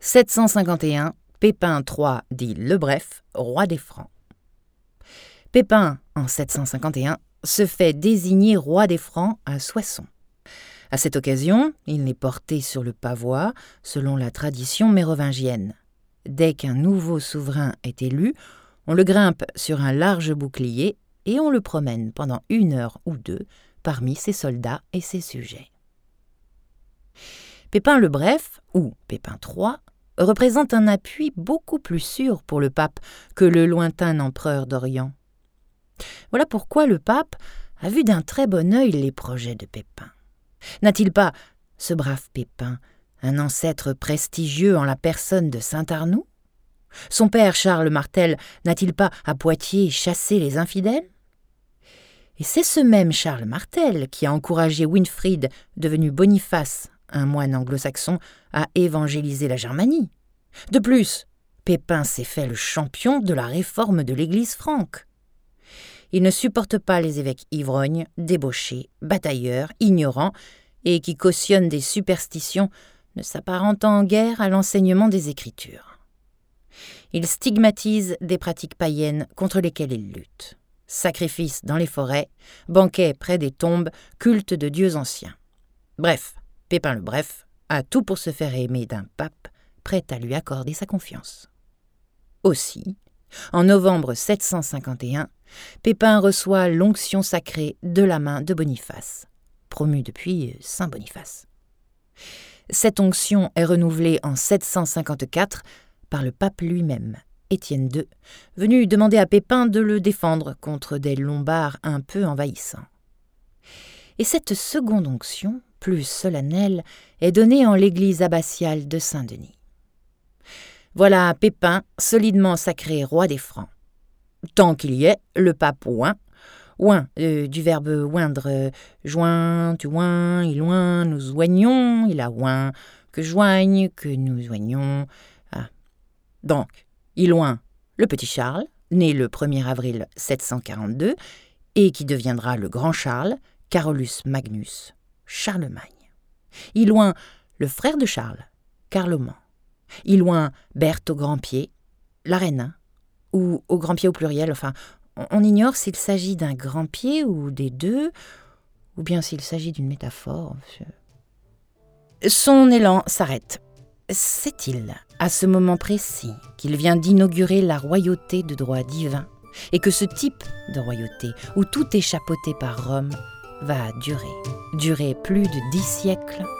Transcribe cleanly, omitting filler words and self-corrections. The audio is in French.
751, Pépin III dit le Bref, roi des Francs. Pépin, en 751, se fait désigner roi des Francs à Soissons. À cette occasion, il n'est porté sur le pavois, selon la tradition mérovingienne. Dès qu'un nouveau souverain est élu, on le grimpe sur un large bouclier et on le promène pendant 1 heure ou 2 parmi ses soldats et ses sujets. Pépin le Bref, ou Pépin III, représente un appui beaucoup plus sûr pour le pape que le lointain empereur d'Orient. Voilà pourquoi le pape a vu d'un très bon œil les projets de Pépin. N'a-t-il pas, ce brave Pépin, un ancêtre prestigieux en la personne de saint Arnoux? Son père Charles Martel n'a-t-il pas à Poitiers chassé les infidèles? Et c'est ce même Charles Martel qui a encouragé Winfrid, devenu Boniface, un moine anglo-saxon, à évangéliser la Germanie. De plus, Pépin s'est fait le champion de la réforme de l'Église franque. Il ne supporte pas les évêques ivrognes, débauchés, batailleurs, ignorants, et qui cautionnent des superstitions ne s'apparentant en guère à l'enseignement des Écritures. Il stigmatise des pratiques païennes contre lesquelles il lutte. Sacrifices dans les forêts, banquets près des tombes, culte de dieux anciens. Bref, Pépin le Bref a tout pour se faire aimer d'un pape prêt à lui accorder sa confiance. Aussi, en novembre 751, Pépin reçoit l'onction sacrée de la main de Boniface, promu depuis Saint Boniface. Cette onction est renouvelée en 754 par le pape lui-même, Étienne II, venu demander à Pépin de le défendre contre des Lombards un peu envahissants. Et cette seconde onction, plus solennelle, est donnée en l'église abbatiale de Saint-Denis. Voilà Pépin solidement sacré roi des Francs. Tant qu'il y est, le pape oint, du verbe oindre, joint, tu oins, il oint, nous oignons, il a oint, que joigne, que nous oignons. Donc, il oint le petit Charles, né le 1er avril 742, et qui deviendra le grand Charles, Carolus Magnus, Charlemagne. Il oint le frère de Charles, Carloman. Il oint Berthe au grand-pied, la reine, ou au grand-pied au pluriel, enfin, on ignore s'il s'agit d'un grand-pied ou des deux, ou bien s'il s'agit d'une métaphore. Son élan s'arrête. Sait-il, à ce moment précis, qu'il vient d'inaugurer la royauté de droit divin, et que ce type de royauté, où tout est chapeauté par Rome, va durer plus de 10 siècles